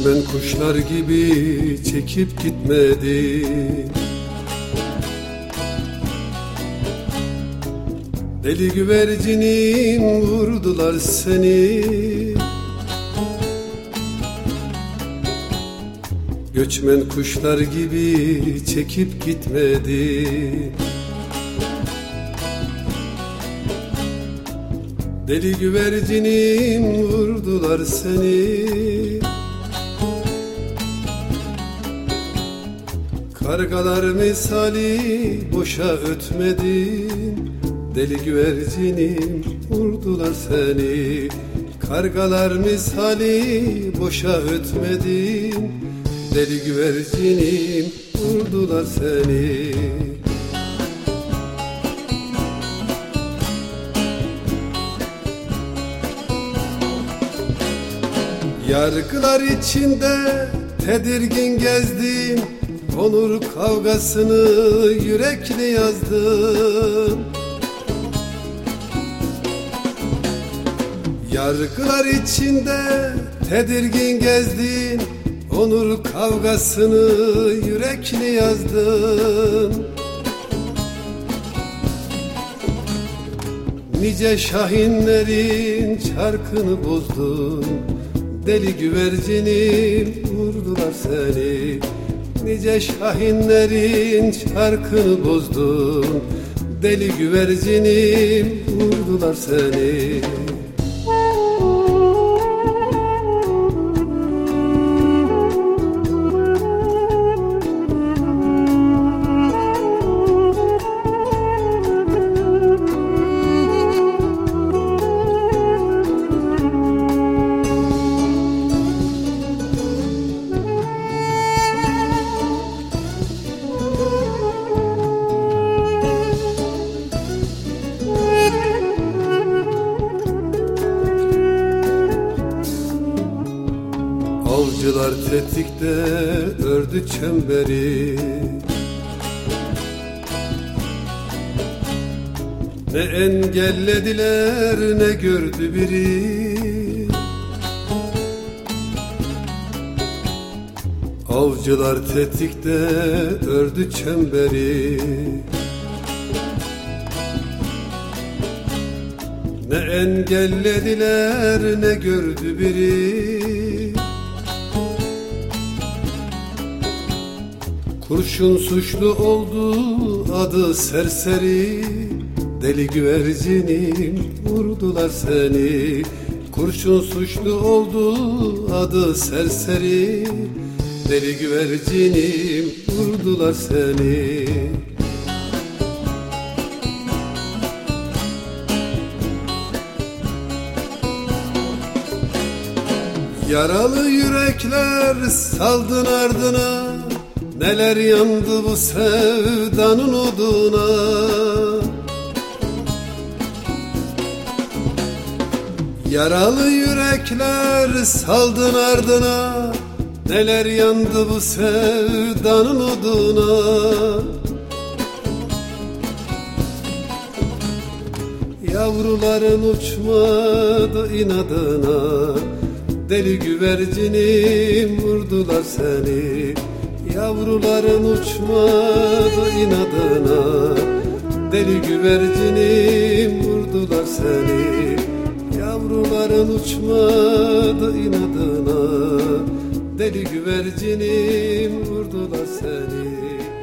Göçmen kuşlar gibi çekip gitmedin. Deli güvercinim vurdular seni. Göçmen kuşlar gibi çekip gitmedin. Deli güvercinim vurdular seni. Kargalar misali boşa ötmedin. Deli güvercinim vurdular seni. Kargalar misali boşa ötmedin. Deli güvercinim vurdular seni. Yargılar içinde tedirgin gezdin. Onur kavgasını yürekli yazdın. Yargılar içinde tedirgin gezdin. Onur kavgasını yürekli yazdın. Nice şahinlerin çarkını bozdun. Deli güvercinim vurdular seni. Nice şahinlerin çarkını bozdun. Deli güvercinim vurdular seni. Avcılar tetikte ördü çemberi. Ne engellediler ne gördü biri. Avcılar tetikte ördü çemberi. Ne engellediler ne gördü biri. Kurşun suçlu oldu adı serseri. Deli güvercinim vurdular seni. Kurşun suçlu oldu adı serseri. Deli güvercinim vurdular seni. Yaralı yürekler saldın ardına. Neler yandı bu sevdanın oduna. Yaralı yürekler saldın ardına. Neler yandı bu sevdanın oduna. Yavruların uçmadı inadına. Deli güvercinim vurdular seni. Yavruların uçmadı inadına. Deli güvercinim vurdular seni. Yavruların uçmadı inadına. Deli güvercinim vurdular seni.